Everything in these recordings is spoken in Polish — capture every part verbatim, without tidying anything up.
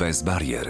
Bez barier.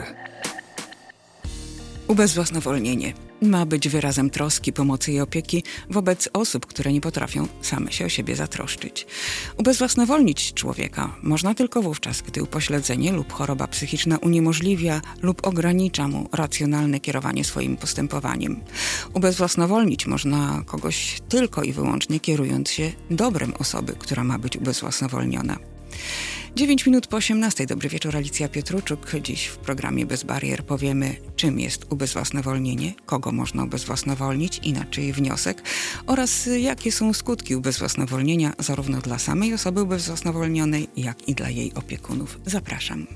Ubezwłasnowolnienie ma być wyrazem troski, pomocy i opieki wobec osób, które nie potrafią same się o siebie zatroszczyć. Ubezwłasnowolnić człowieka można tylko wówczas, gdy upośledzenie lub choroba psychiczna uniemożliwia lub ogranicza mu racjonalne kierowanie swoim postępowaniem. Ubezwłasnowolnić można kogoś tylko i wyłącznie kierując się dobrem osoby, która ma być ubezwłasnowolniona. dziewięć minut po osiemnastej. Dobry wieczór, Alicja Pietruczuk. Dziś w programie Bez barier powiemy, czym jest ubezwłasnowolnienie, kogo można ubezwłasnowolnić i na czyj wniosek oraz jakie są skutki ubezwłasnowolnienia zarówno dla samej osoby ubezwłasnowolnionej, jak i dla jej opiekunów. Zapraszam.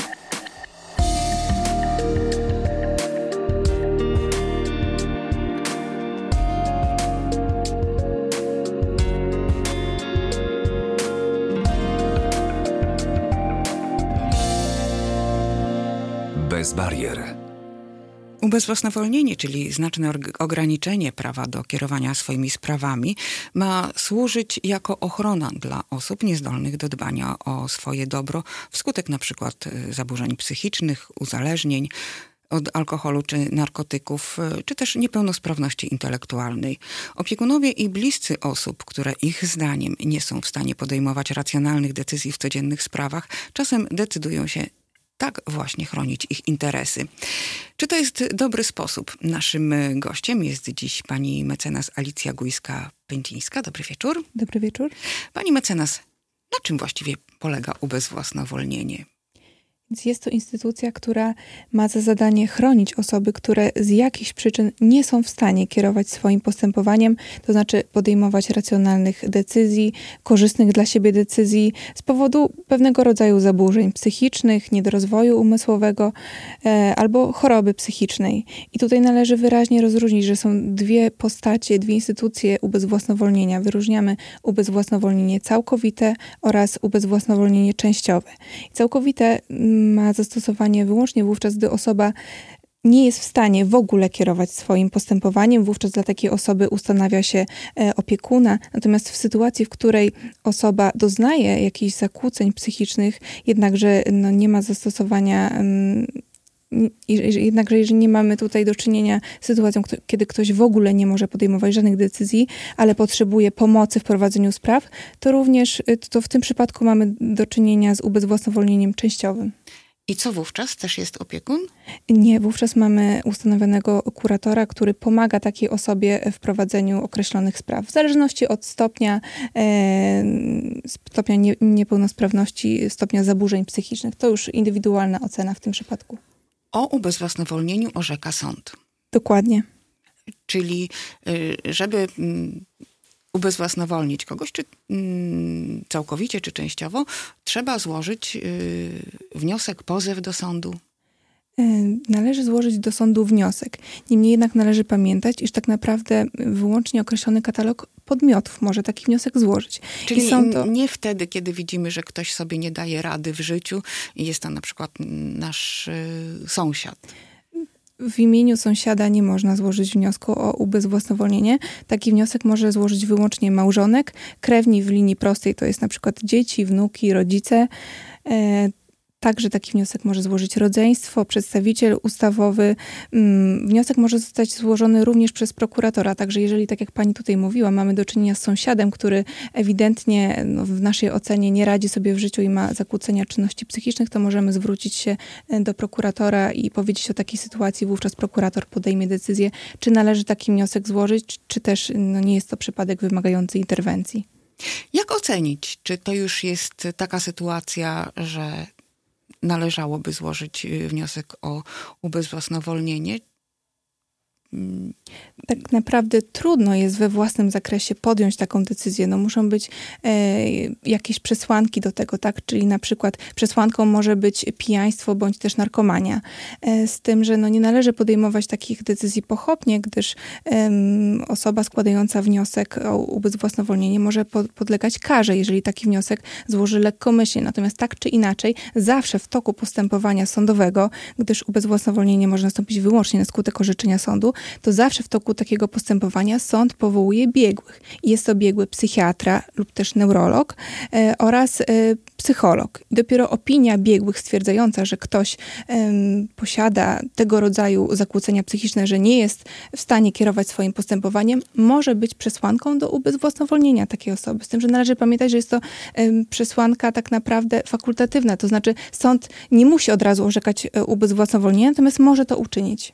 Bez barier. Ubezwłasnowolnienie, czyli znaczne ograniczenie prawa do kierowania swoimi sprawami, ma służyć jako ochrona dla osób niezdolnych do dbania o swoje dobro wskutek na przykład zaburzeń psychicznych, uzależnień od alkoholu czy narkotyków, czy też niepełnosprawności intelektualnej. Opiekunowie i bliscy osób, które ich zdaniem nie są w stanie podejmować racjonalnych decyzji w codziennych sprawach, czasem decydują się tak właśnie chronić ich interesy. Czy to jest dobry sposób? Naszym gościem jest dziś pani mecenas Alicja Gujska-Pęcińska. Dobry wieczór. Dobry wieczór. Pani mecenas, na czym właściwie polega ubezwłasnowolnienie? Więc jest to instytucja, która ma za zadanie chronić osoby, które z jakichś przyczyn nie są w stanie kierować swoim postępowaniem, to znaczy podejmować racjonalnych decyzji, korzystnych dla siebie decyzji z powodu pewnego rodzaju zaburzeń psychicznych, niedorozwoju umysłowego e, albo choroby psychicznej. I tutaj należy wyraźnie rozróżnić, że są dwie postacie, dwie instytucje ubezwłasnowolnienia. Wyróżniamy ubezwłasnowolnienie całkowite oraz ubezwłasnowolnienie częściowe. Całkowite ma zastosowanie wyłącznie wówczas, gdy osoba nie jest w stanie w ogóle kierować swoim postępowaniem. Wówczas dla takiej osoby ustanawia się e, opiekuna. Natomiast w sytuacji, w której osoba doznaje jakichś zakłóceń psychicznych, jednakże no, nie ma zastosowania... Mm, Jednakże jeżeli nie mamy tutaj do czynienia z sytuacją, kiedy ktoś w ogóle nie może podejmować żadnych decyzji, ale potrzebuje pomocy w prowadzeniu spraw, to również to w tym przypadku mamy do czynienia z ubezwłasnowolnieniem częściowym. I co wówczas? Też jest opiekun? Nie, wówczas mamy ustanowionego kuratora, który pomaga takiej osobie w prowadzeniu określonych spraw. W zależności od stopnia, e, stopnia nie, niepełnosprawności, stopnia zaburzeń psychicznych. To już indywidualna ocena w tym przypadku. O ubezwłasnowolnieniu orzeka sąd. Dokładnie. Czyli żeby ubezwłasnowolnić kogoś, czy całkowicie, czy częściowo, trzeba złożyć wniosek, pozew do sądu. Należy złożyć do sądu wniosek. Niemniej jednak należy pamiętać, iż tak naprawdę wyłącznie określony katalog podmiotów może taki wniosek złożyć. Czyli I są to... nie wtedy, kiedy widzimy, że ktoś sobie nie daje rady w życiu i jest to na przykład nasz y, sąsiad. W imieniu sąsiada nie można złożyć wniosku o ubezwłasnowolnienie. Taki wniosek może złożyć wyłącznie małżonek, krewni w linii prostej, to jest na przykład dzieci, wnuki, rodzice. E, Także taki wniosek może złożyć rodzeństwo, przedstawiciel ustawowy. Wniosek może zostać złożony również przez prokuratora. Także jeżeli, tak jak pani tutaj mówiła, mamy do czynienia z sąsiadem, który ewidentnie no, w naszej ocenie nie radzi sobie w życiu i ma zakłócenia czynności psychicznych, to możemy zwrócić się do prokuratora i powiedzieć o takiej sytuacji. Wówczas prokurator podejmie decyzję, czy należy taki wniosek złożyć, czy też no, nie jest to przypadek wymagający interwencji. Jak ocenić, czy to już jest taka sytuacja, że należałoby złożyć wniosek o ubezwłasnowolnienie? Tak naprawdę trudno jest we własnym zakresie podjąć taką decyzję. No muszą być e, jakieś przesłanki do tego, tak? Czyli na przykład przesłanką może być pijaństwo bądź też narkomania. E, z tym, że no nie należy podejmować takich decyzji pochopnie, gdyż e, osoba składająca wniosek o ubezwłasnowolnienie może po, podlegać karze, jeżeli taki wniosek złoży lekkomyślnie. Natomiast tak czy inaczej, zawsze w toku postępowania sądowego, gdyż ubezwłasnowolnienie może nastąpić wyłącznie na skutek orzeczenia sądu, to zawsze w toku takiego postępowania sąd powołuje biegłych. Jest to biegły psychiatra lub też neurolog e, oraz e, psycholog. I dopiero opinia biegłych stwierdzająca, że ktoś e, posiada tego rodzaju zakłócenia psychiczne, że nie jest w stanie kierować swoim postępowaniem, może być przesłanką do ubezwłasnowolnienia takiej osoby. Z tym, że należy pamiętać, że jest to e, przesłanka tak naprawdę fakultatywna, to znaczy sąd nie musi od razu orzekać e, ubezwłasnowolnienia, natomiast może to uczynić.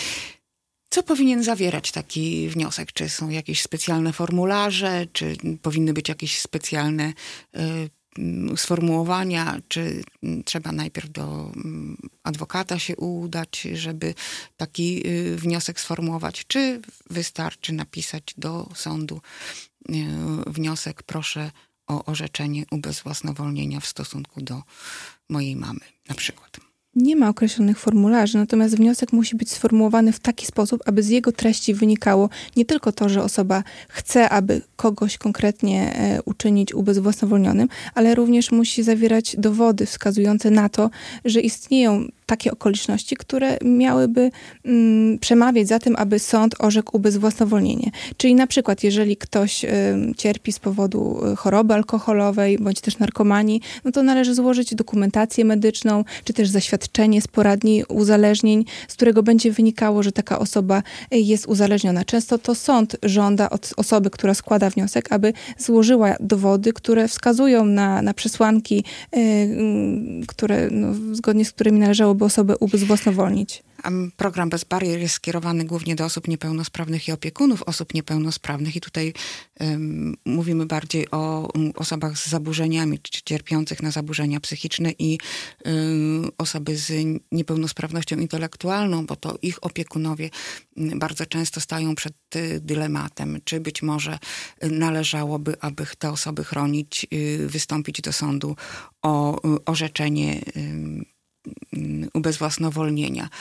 Co powinien zawierać taki wniosek? Czy są jakieś specjalne formularze, czy powinny być jakieś specjalne y, sformułowania, czy trzeba najpierw do adwokata się udać, żeby taki y, wniosek sformułować, czy wystarczy napisać do sądu y, wniosek, proszę o orzeczenie ubezwłasnowolnienia w stosunku do mojej mamy, na przykład. Nie ma określonych formularzy, natomiast wniosek musi być sformułowany w taki sposób, aby z jego treści wynikało nie tylko to, że osoba chce, aby kogoś konkretnie e, uczynić ubezwłasnowolnionym, ale również musi zawierać dowody wskazujące na to, że istnieją takie okoliczności, które miałyby mm, przemawiać za tym, aby sąd orzekł ubezwłasnowolnienie. Czyli na przykład, jeżeli ktoś y, cierpi z powodu choroby alkoholowej, bądź też narkomanii, no to należy złożyć dokumentację medyczną, czy też zaświadczenie z poradni uzależnień, z którego będzie wynikało, że taka osoba jest uzależniona. Często to sąd żąda od osoby, która składa wniosek, aby złożyła dowody, które wskazują na, na przesłanki, y, y, które, no, zgodnie z którymi należało by osobę ubezwłasnowolnić. Program Bez Barier jest skierowany głównie do osób niepełnosprawnych i opiekunów osób niepełnosprawnych i tutaj um, mówimy bardziej o um, osobach z zaburzeniami, czy cierpiących na zaburzenia psychiczne i um, osoby z niepełnosprawnością intelektualną, bo to ich opiekunowie um, bardzo często stają przed y, dylematem, czy być może y, należałoby, aby te osoby chronić, y, wystąpić do sądu o y, orzeczenie y, ubezwłasnowolnienia.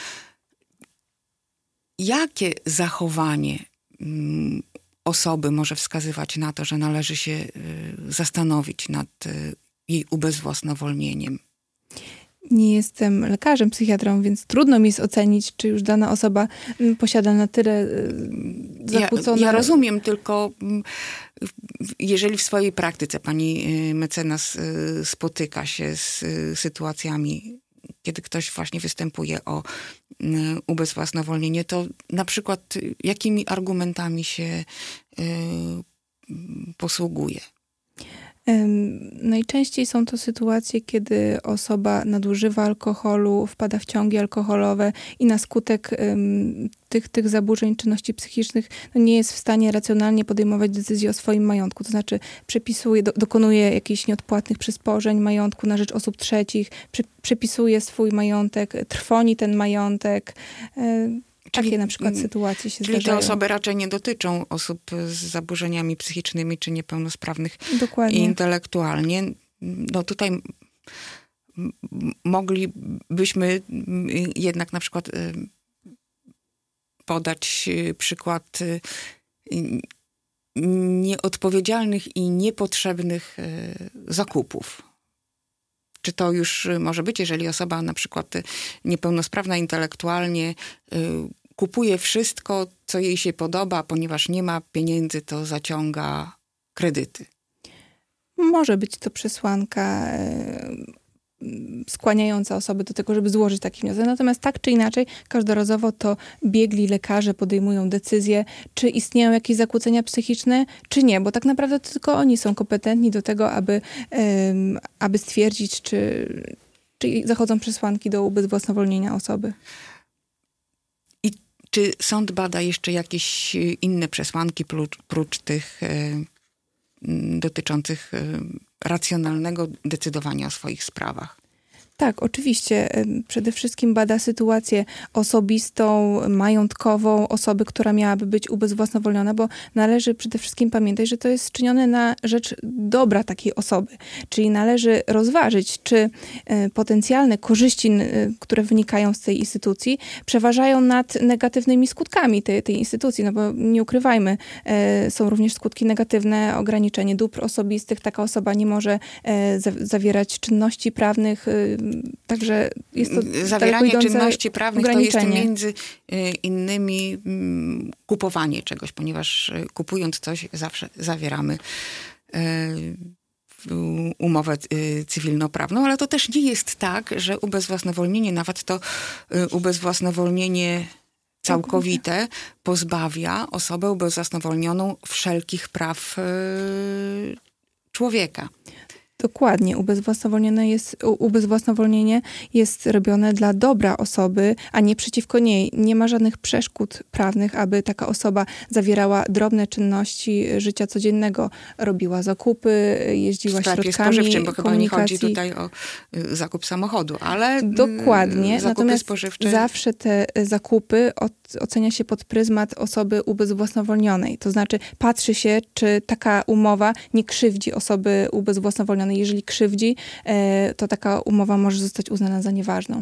Jakie zachowanie um, osoby może wskazywać na to, że należy się y, zastanowić nad y, jej ubezwłasnowolnieniem? Nie jestem lekarzem, psychiatrą, więc trudno mi jest ocenić, czy już dana osoba m, posiada na tyle y, zakłócone... Ja, ja rozumiem, tylko m, jeżeli w swojej praktyce pani y, mecenas y, spotyka się z y, sytuacjami, kiedy ktoś właśnie występuje o y, ubezwłasnowolnienie, to na przykład y, jakimi argumentami się y, posługuje? Najczęściej są to sytuacje, kiedy osoba nadużywa alkoholu, wpada w ciągi alkoholowe i na skutek um, tych, tych zaburzeń czynności psychicznych no nie jest w stanie racjonalnie podejmować decyzji o swoim majątku. To znaczy przepisuje, do, dokonuje jakichś nieodpłatnych przysporzeń majątku na rzecz osób trzecich, przy, przepisuje swój majątek, trwoni ten majątek. Y, Takie czyli, na przykład sytuacje się czyli zdarzają. Czyli te osoby raczej nie dotyczą osób z zaburzeniami psychicznymi czy niepełnosprawnych Dokładnie. intelektualnie. No tutaj moglibyśmy jednak na przykład podać przykład nieodpowiedzialnych i niepotrzebnych zakupów. Czy to już może być, jeżeli osoba na przykład niepełnosprawna intelektualnie kupuje wszystko, co jej się podoba, ponieważ nie ma pieniędzy, to zaciąga kredyty? Może być to przesłanka skłaniająca osoby do tego, żeby złożyć taki wniosek. Natomiast tak czy inaczej, każdorazowo to biegli lekarze podejmują decyzję, czy istnieją jakieś zakłócenia psychiczne, czy nie, bo tak naprawdę to tylko oni są kompetentni do tego, aby, um, aby stwierdzić, czy, czy zachodzą przesłanki do ubezwłasnowolnienia osoby. I czy sąd bada jeszcze jakieś inne przesłanki prócz, prócz tych y, dotyczących y, racjonalnego decydowania o swoich sprawach? Tak, oczywiście. Przede wszystkim bada sytuację osobistą, majątkową osoby, która miałaby być ubezwłasnowolniona, bo należy przede wszystkim pamiętać, że to jest czynione na rzecz dobra takiej osoby. Czyli należy rozważyć, czy potencjalne korzyści, które wynikają z tej instytucji, przeważają nad negatywnymi skutkami tej, tej instytucji. No bo nie ukrywajmy, są również skutki negatywne, ograniczenie dóbr osobistych. Taka osoba nie może zawierać czynności prawnych, Także jest to zawieranie czynności prawnych to jest między innymi kupowanie czegoś, ponieważ kupując coś zawsze zawieramy umowę cywilnoprawną, ale to też nie jest tak, że ubezwłasnowolnienie, nawet to ubezwłasnowolnienie całkowite pozbawia osobę ubezwłasnowolnioną wszelkich praw człowieka. Dokładnie. Ubezwłasnowolnione jest, ubezwłasnowolnienie jest robione dla dobra osoby, a nie przeciwko niej. Nie ma żadnych przeszkód prawnych, aby taka osoba zawierała drobne czynności życia codziennego. Robiła zakupy, jeździła w sklepie środkami spożywczym, bo chyba nie chodzi komunikacji. tutaj o zakup samochodu, ale dokładnie. zakupy Natomiast spożywcze. Zawsze te zakupy od, ocenia się pod pryzmat osoby ubezwłasnowolnionej. To znaczy patrzy się, czy taka umowa nie krzywdzi osoby ubezwłasnowolnionej. Jeżeli krzywdzi, to taka umowa może zostać uznana za nieważną.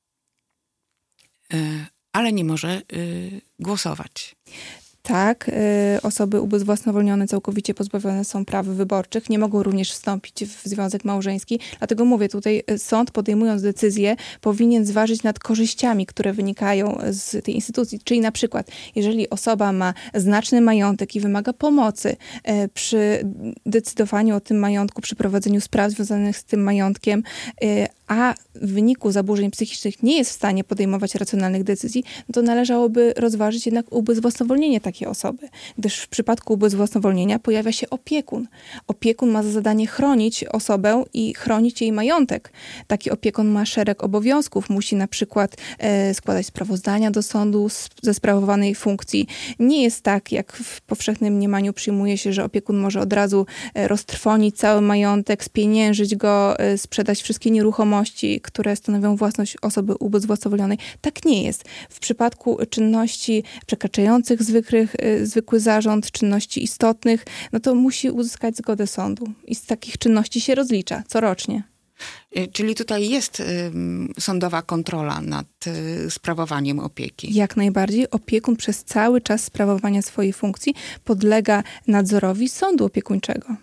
Ale nie może głosować. Tak, y, osoby ubezwłasnowolnione, całkowicie pozbawione są praw wyborczych, nie mogą również wstąpić w związek małżeński. Dlatego mówię, tutaj sąd, podejmując decyzję, powinien zważyć nad korzyściami, które wynikają z tej instytucji. Czyli na przykład, jeżeli osoba ma znaczny majątek i wymaga pomocy y, przy decydowaniu o tym majątku, przy prowadzeniu spraw związanych z tym majątkiem, y, a w wyniku zaburzeń psychicznych nie jest w stanie podejmować racjonalnych decyzji, no to należałoby rozważyć jednak ubezwłasnowolnienie takiej osoby. Gdyż w przypadku ubezwłasnowolnienia pojawia się opiekun. Opiekun ma za zadanie chronić osobę i chronić jej majątek. Taki opiekun ma szereg obowiązków. Musi na przykład e, składać sprawozdania do sądu z, ze sprawowanej funkcji. Nie jest tak, jak w powszechnym mniemaniu przyjmuje się, że opiekun może od razu e, roztrwonić cały majątek, spieniężyć go, e, sprzedać wszystkie nieruchomości, które stanowią własność osoby ubezwłasnowolnionej. Tak nie jest. W przypadku czynności przekraczających zwykłych, zwykły zarząd, czynności istotnych, no to musi uzyskać zgodę sądu. I z takich czynności się rozlicza corocznie. Czyli tutaj jest y, sądowa kontrola nad y, sprawowaniem opieki. Jak najbardziej. Opiekun przez cały czas sprawowania swojej funkcji podlega nadzorowi sądu opiekuńczego.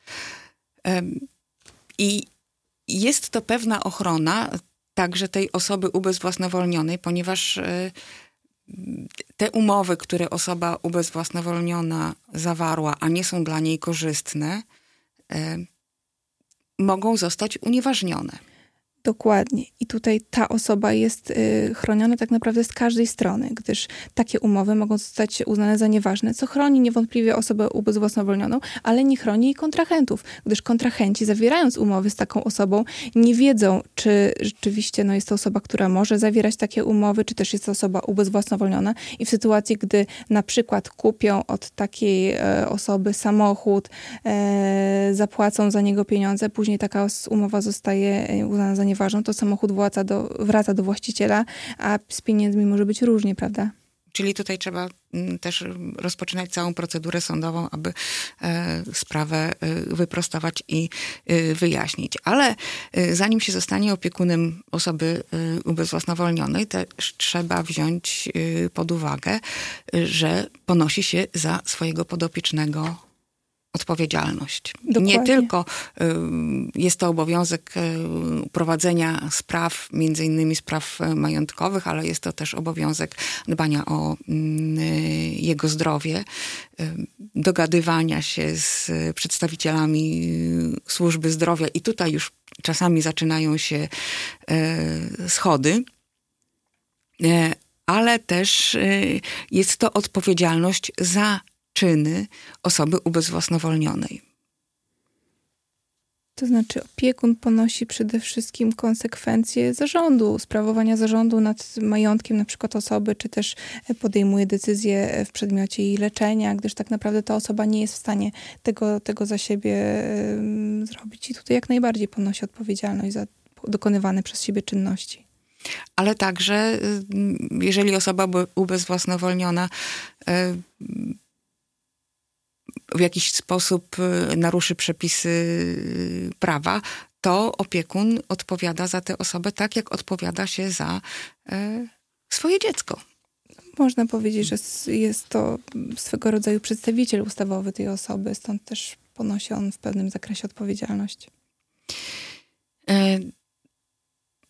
Ym, I jest to pewna ochrona także tej osoby ubezwłasnowolnionej, ponieważ y, te umowy, które osoba ubezwłasnowolniona zawarła, a nie są dla niej korzystne, y, mogą zostać unieważnione. Dokładnie. I tutaj ta osoba jest y, chroniona tak naprawdę z każdej strony, gdyż takie umowy mogą zostać uznane za nieważne, co chroni niewątpliwie osobę ubezwłasnowolnioną, ale nie chroni jej kontrahentów, gdyż kontrahenci, zawierając umowy z taką osobą, nie wiedzą, czy rzeczywiście no, jest to osoba, która może zawierać takie umowy, czy też jest to osoba ubezwłasnowolniona. I w sytuacji, gdy na przykład kupią od takiej e, osoby samochód, e, zapłacą za niego pieniądze, później taka umowa zostaje uznana za nieważne, ważą, to samochód wraca do, wraca do właściciela, a z pieniędzmi może być różnie, prawda? Czyli tutaj trzeba też rozpoczynać całą procedurę sądową, aby e, sprawę e, wyprostować i e, wyjaśnić. Ale e, zanim się zostanie opiekunem osoby e, ubezwłasnowolnionej, też trzeba wziąć e, pod uwagę, e, że ponosi się za swojego podopiecznego odpowiedzialność. Dokładnie. Nie tylko y, jest to obowiązek y, prowadzenia spraw, między innymi spraw majątkowych, ale jest to też obowiązek dbania o y, jego zdrowie, y, dogadywania się z przedstawicielami służby zdrowia i tutaj już czasami zaczynają się y, schody, y, ale też y, jest to odpowiedzialność za czyny osoby ubezwłasnowolnionej. To znaczy opiekun ponosi przede wszystkim konsekwencje zarządu, sprawowania zarządu nad majątkiem na przykład osoby, czy też podejmuje decyzje w przedmiocie jej leczenia, gdyż tak naprawdę ta osoba nie jest w stanie tego, tego za siebie um, zrobić. I tutaj jak najbardziej ponosi odpowiedzialność za dokonywane przez siebie czynności. Ale także, jeżeli osoba ubezwłasnowolniona w jakiś sposób naruszy przepisy prawa, to opiekun odpowiada za tę osobę tak, jak odpowiada się za e, swoje dziecko. Można powiedzieć, że jest to swego rodzaju przedstawiciel ustawowy tej osoby, stąd też ponosi on w pewnym zakresie odpowiedzialność. E,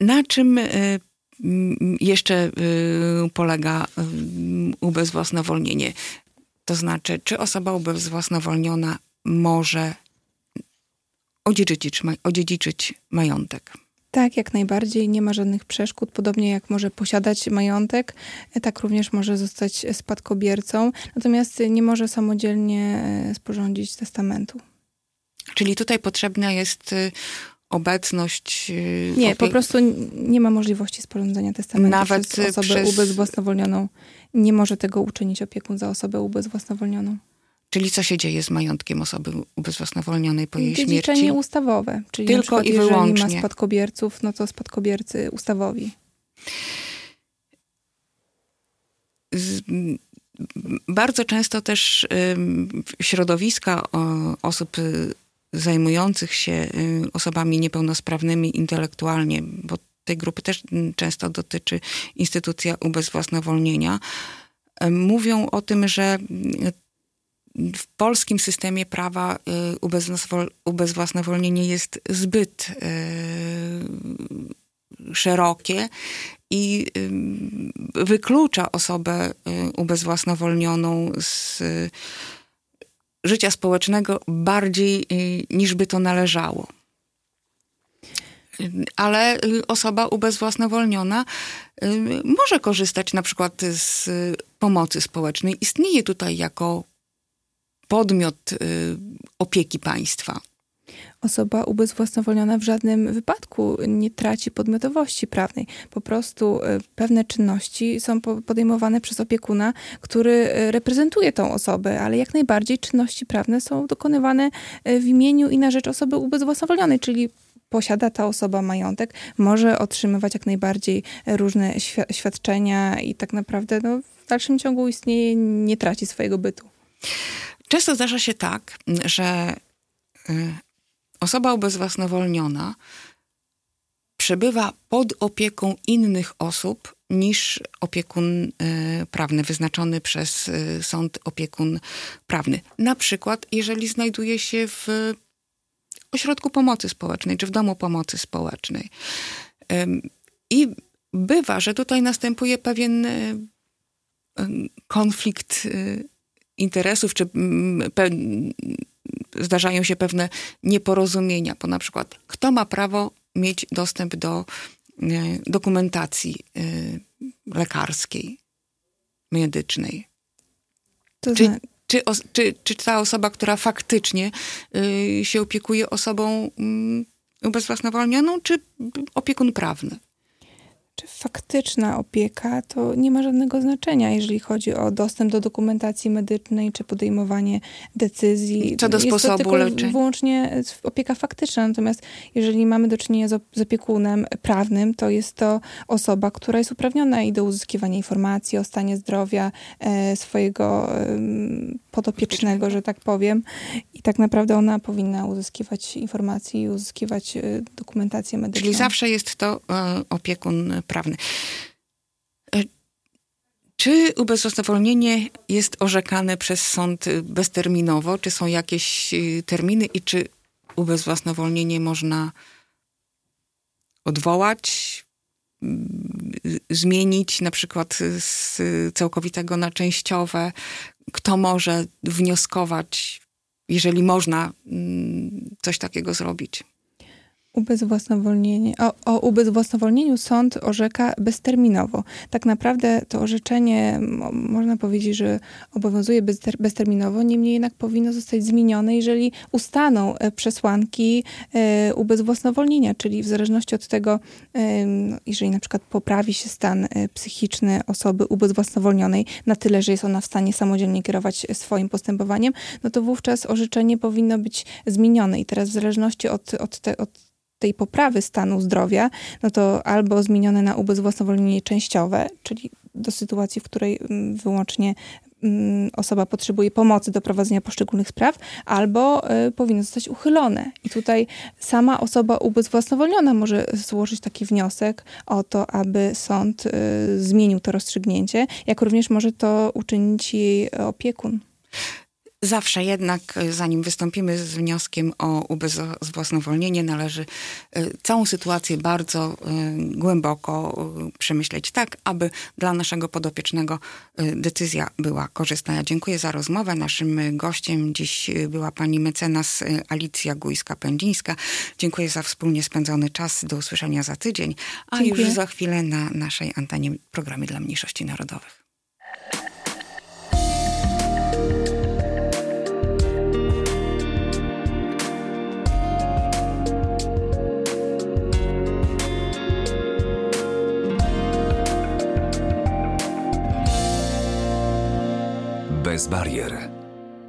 Na czym jeszcze polega ubezwłasnowolnienie? To znaczy, czy osoba ubezwłasnowolniona może odziedziczyć, odziedziczyć majątek? Tak, jak najbardziej. Nie ma żadnych przeszkód. Podobnie jak może posiadać majątek, tak również może zostać spadkobiercą. Natomiast nie może samodzielnie sporządzić testamentu. Czyli tutaj potrzebna jest obecność... Nie, opie- po prostu nie ma możliwości sporządzenia testamentu Nawet przez osobę przez... ubezwłasnowolnioną. Nie może tego uczynić opiekun za osobę ubezwłasnowolnioną. Czyli co się dzieje z majątkiem osoby ubezwłasnowolnionej po jej Dziedziczenie śmierci? ustawowe. Czyli Tylko na przykład, i jeżeli wyłącznie. ma spadkobierców, no to spadkobiercy ustawowi. Z, bardzo często też y, środowiska o, osób y, zajmujących się y, osobami niepełnosprawnymi intelektualnie, bo tej grupy też y, często dotyczy instytucja ubezwłasnowolnienia, y, mówią o tym, że y, w polskim systemie prawa y, ubezwłasnowolnienie jest zbyt y, szerokie i y, wyklucza osobę y, ubezwłasnowolnioną z y, życia społecznego bardziej y, niż by to należało. Ale osoba ubezwłasnowolniona y, może korzystać na przykład z pomocy społecznej. Istnieje tutaj jako podmiot y, opieki państwa. Osoba ubezwłasnowolniona w żadnym wypadku nie traci podmiotowości prawnej. Po prostu y, pewne czynności są po, podejmowane przez opiekuna, który y, reprezentuje tą osobę, ale jak najbardziej czynności prawne są dokonywane y, w imieniu i na rzecz osoby ubezwłasnowolnionej, czyli posiada ta osoba majątek, może otrzymywać jak najbardziej różne świ- świadczenia i tak naprawdę no, w dalszym ciągu istnieje, nie traci swojego bytu. Często zdarza się tak, że osoba ubezwłasnowolniona przebywa pod opieką innych osób niż opiekun prawny, wyznaczony przez sąd opiekun prawny. Na przykład, jeżeli znajduje się w ośrodku pomocy społecznej, czy w domu pomocy społecznej. I bywa, że tutaj następuje pewien konflikt interesów, czy pe, zdarzają się pewne nieporozumienia, bo na przykład kto ma prawo mieć dostęp do y, dokumentacji y, lekarskiej, medycznej. To czy, zna... czy, os, czy, czy ta osoba, która faktycznie y, się opiekuje osobą y, ubezwłasnowolnioną, czy opiekun prawny? Czy faktyczna opieka to nie ma żadnego znaczenia, jeżeli chodzi o dostęp do dokumentacji medycznej, czy podejmowanie decyzji. Co do Jest sposobu to tylko leczenia. Wyłącznie opieka faktyczna. Natomiast jeżeli mamy do czynienia z, z opiekunem prawnym, to jest to osoba, która jest uprawniona i do uzyskiwania informacji o stanie zdrowia e, swojego e, podopiecznego, że tak powiem. I tak naprawdę ona powinna uzyskiwać informacje i uzyskiwać e, dokumentację medyczną. Czyli zawsze jest to e, opiekun prawny. Czy ubezwłasnowolnienie jest orzekane przez sąd bezterminowo? Czy są jakieś terminy i czy ubezwłasnowolnienie można odwołać, zmienić na przykład z całkowitego na częściowe? Kto może wnioskować, jeżeli można coś takiego zrobić? Ubezwłasnowolnienie. O, o ubezwłasnowolnieniu sąd orzeka bezterminowo. Tak naprawdę to orzeczenie, mo, można powiedzieć, że obowiązuje bezter, bezterminowo, niemniej jednak powinno zostać zmienione, jeżeli ustaną przesłanki e, ubezwłasnowolnienia, czyli w zależności od tego, e, jeżeli na przykład poprawi się stan psychiczny osoby ubezwłasnowolnionej na tyle, że jest ona w stanie samodzielnie kierować swoim postępowaniem, no to wówczas orzeczenie powinno być zmienione. I teraz w zależności od, od, te, od tej poprawy stanu zdrowia, no to albo zmienione na ubezwłasnowolnienie częściowe, czyli do sytuacji, w której wyłącznie osoba potrzebuje pomocy do prowadzenia poszczególnych spraw, albo y, powinno zostać uchylone. I tutaj sama osoba ubezwłasnowolniona może złożyć taki wniosek o to, aby sąd y, zmienił to rozstrzygnięcie, jak również może to uczynić jej opiekun. Zawsze jednak, zanim wystąpimy z wnioskiem o ubezwłasnowolnienie, należy całą sytuację bardzo głęboko przemyśleć tak, aby dla naszego podopiecznego decyzja była korzystna. Ja dziękuję za rozmowę. Naszym gościem dziś była pani mecenas Alicja Gujska-Pędzińska. Dziękuję za wspólnie spędzony czas. Do usłyszenia za tydzień, a dziękuję. Już za chwilę na naszej antenie programy dla mniejszości narodowych. Bez barier.